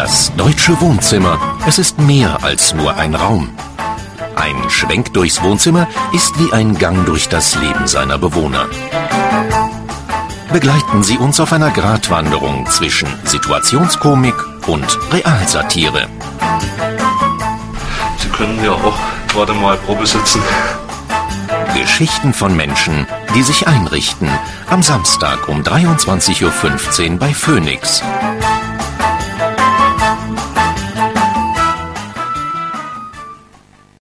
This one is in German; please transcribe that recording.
Das deutsche Wohnzimmer, es ist mehr als nur ein Raum. Ein Schwenk durchs Wohnzimmer ist wie ein Gang durch das Leben seiner Bewohner. Begleiten Sie uns auf einer Gratwanderung zwischen Situationskomik und Realsatire. Sie können ja auch gerade mal Probe sitzen. Geschichten von Menschen, die sich einrichten. Am Samstag um 23:15 Uhr bei Phoenix.